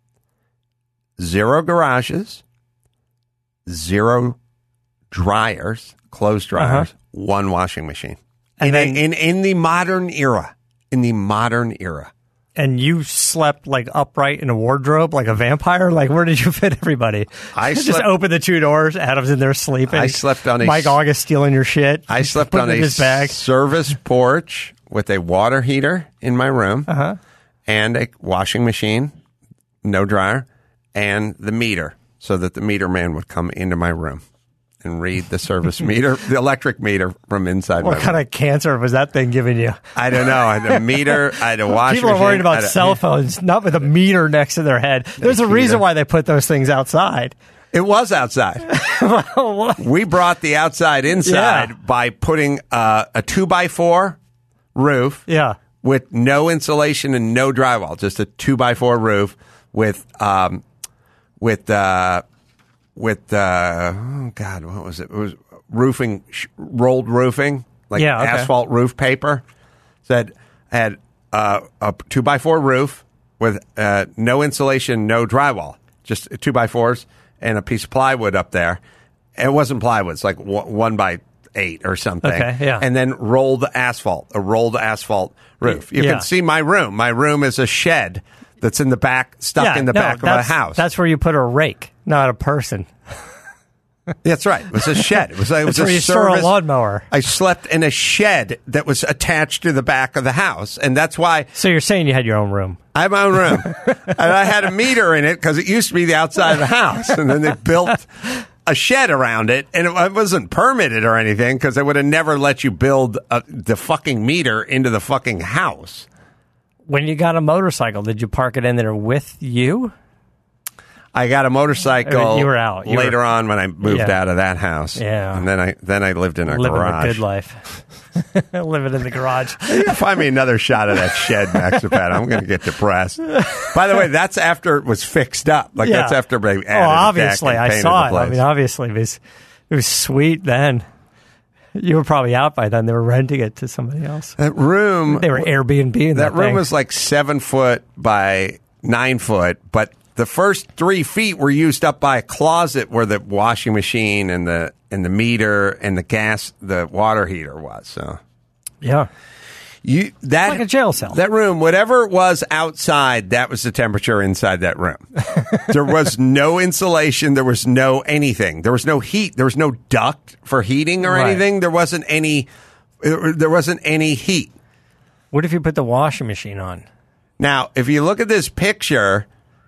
zero garages, zero dryers, clothes dryers, Uh-huh. one washing machine. And in, then- in, in the modern era, in the modern era. And you slept like upright in a wardrobe like a vampire? Like, where did you fit everybody? I just slept- open the two doors. Adam's in there sleeping. I slept on a Mike August stealing your shit. I slept Putting on it in a his bag. service porch with a water heater in my room Uh-huh. and a washing machine, no dryer, and the meter so that the meter man would come into my room and read the service meter, the electric meter from inside my What kind room. of cancer was that thing giving you? I don't know. I had a meter. I had a washing People are machine. worried I about had a- cell phones, not with a meter next to their head. There's a reason heater. why they put those things outside. It was outside. We brought the outside inside Yeah. by putting uh, a two by four roof. Yeah. With no insulation and no drywall, just a two by four roof with um, with uh, with uh, oh god, what was it? It was roofing, sh- rolled roofing, like Yeah, okay. asphalt roof paper. Said had uh, a two by four roof with uh, no insulation, no drywall, just two by fours and a piece of plywood up there. It wasn't plywood; it's like one, one by eight or something. Okay, yeah. And then rolled asphalt, a rolled asphalt roof. You Yeah. can see my room. My room is a shed that's in the back, stuck Yeah, in the no, back of a that's- house. That's where you put a rake, not a person. That's right. It was a shed. It was, it was That's where a you store a service. lawnmower. I slept in a shed that was attached to the back of the house, and that's why So you're saying you had your own room? I have my own room. And I had a meter in it because it used to be the outside of the house, and then they built a shed around it, and it wasn't permitted or anything because they would have never let you build a, the fucking meter into the fucking house. When you got a motorcycle, did you park it in there with you? I got a motorcycle. I mean, you were out. You later were- on when I moved Yeah. out of that house. Yeah. and then I then I lived in a Living garage. the good life. Living in the garage. You can find me another shot of that shed, Maxipad. I'm going to get depressed. By the way, that's after it was fixed up. Like Yeah. that's after they added Oh, obviously, a deck and I painted saw the it. I place. mean, obviously, it was, it was sweet then. You were probably out by then. They were renting it to somebody else. that room, They were Airbnb in that that, room thing. was like seven foot by nine foot, but the first three feet were used up by a closet where the washing machine and the and the meter and the gas, the water heater was. So. Yeah. You that Like a jail cell. That room, whatever was outside, that was the temperature inside that room. There was no insulation. There was no anything. There was no heat. There was no duct for heating or Right. anything. There wasn't any. There wasn't any heat. What if you put the washing machine on? Now, if you look at this picture,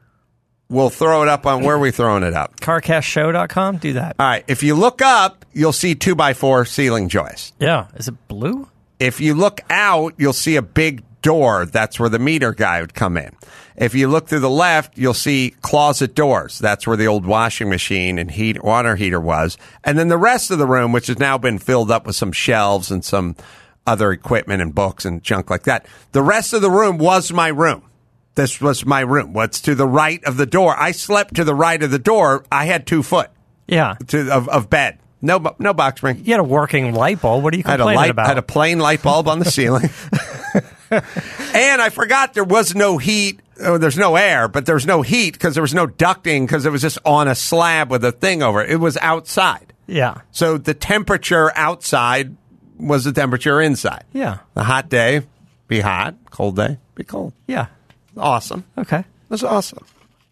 we'll throw it up on where are we throwing it up. car cast show dot com? Do that. All right. If you look up, you'll see two by four ceiling joist. Yeah. Is it blue? If you look out, you'll see a big door, that's where the meter guy would come in. If you look to the left, you'll see closet doors. That's where the old washing machine and heat water heater was. And then the rest of the room, which has now been filled up with some shelves and some other equipment and books and junk like that. The rest of the room was my room. This was my room. What's to the right of the door? I slept to the right of the door. I had two foot Yeah. to, of, of bed. No, bu- no box spring. You had a working light bulb. What are you I had a complaining light, about? I had a plain light bulb on the ceiling. And I forgot there was no heat. Oh, there's no air, but there's no heat because there was no ducting because it was just on a slab with a thing over it. It was outside. Yeah. So the temperature outside was the temperature inside. Yeah. The hot day, be hot. Cold day, be cold. Yeah. Awesome. Okay. That's awesome.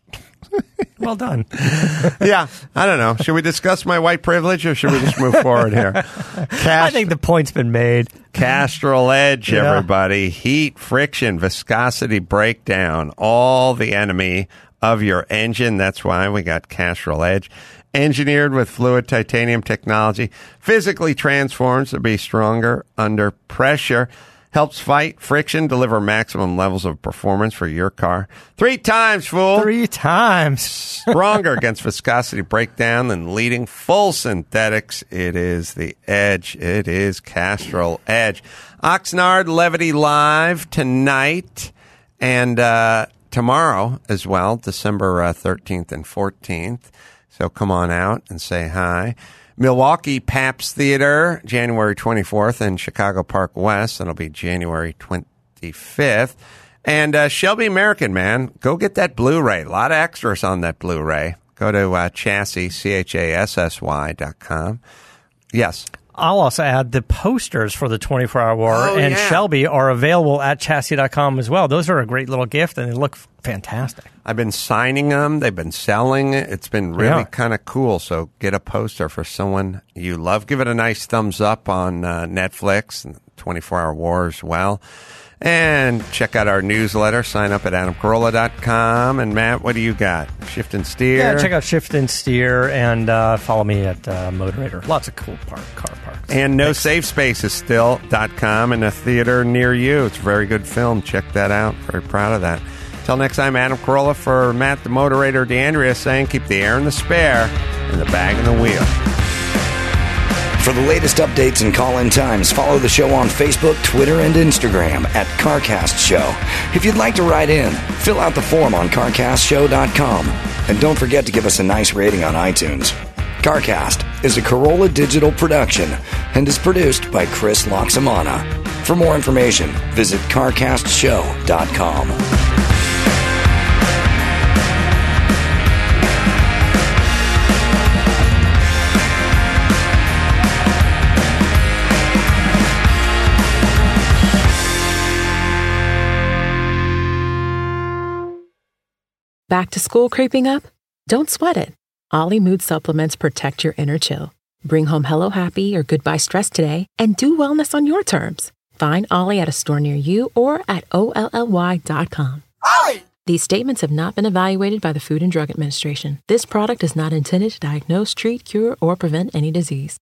Well done. Yeah. I don't know. Should we discuss my white privilege or should we just move forward here? Cast- I think the point's been made. Castrol Edge, Yeah. everybody. Heat, friction, viscosity, breakdown. All the enemy of your engine. That's why we got Castrol Edge. Engineered with fluid titanium technology. Physically transforms to be stronger under pressure. Helps fight friction, deliver maximum levels of performance for your car. Three times, fool. Three times. Stronger against viscosity breakdown than leading full synthetics. It is the Edge. It is Castrol Edge. Oxnard Levity Live tonight and uh, tomorrow as well, December uh, thirteenth and fourteenth. So come on out and say hi. Milwaukee Pabst Theater, January twenty-fourth, and Chicago Park West. That'll be January twenty-fifth. And uh, Shelby American, man, go get that Blu-ray. A lot of extras on that Blu-ray. Go to uh, chassis, C H A S S Y dot com. Yes. I'll also add the posters for the twenty-four hour war Oh, and yeah. Shelby are available at chassis dot com as well. Those are a great little gift and they look fantastic. I've been signing them. They've been selling. It's been really Yeah. kind of cool. So get a poster for someone you love. Give it a nice thumbs up on uh, Netflix and twenty-four hour war as well. And check out our newsletter. Sign up at adam carolla dot com. And Matt, what do you got? Shift and Steer? Yeah, check out Shift and Steer and uh, follow me at uh, Motorator. Lots of cool park, car parks. And No Safe Spaces still dot com and a theater near you. It's a very good film. Check that out. Very proud of that. Till next time, Adam Carolla for Matt the Motorator, DeAndrea saying keep the air in the spare and the bag in the wheel. For the latest updates and call-in times, follow the show on Facebook, Twitter, and Instagram at CarCast Show. If you'd like to write in, fill out the form on car cast show dot com. And don't forget to give us a nice rating on iTunes. CarCast is a Corolla digital production and is produced by Chris Loxamana. For more information, visit car cast show dot com. Back to school creeping up? Don't sweat it. Ollie Mood Supplements protect your inner chill. Bring home Hello Happy or Goodbye Stress today and do wellness on your terms. Find Ollie at a store near you or at O L L Y dot com. Ollie! These statements have not been evaluated by the Food and Drug Administration. This product is not intended to diagnose, treat, cure, or prevent any disease.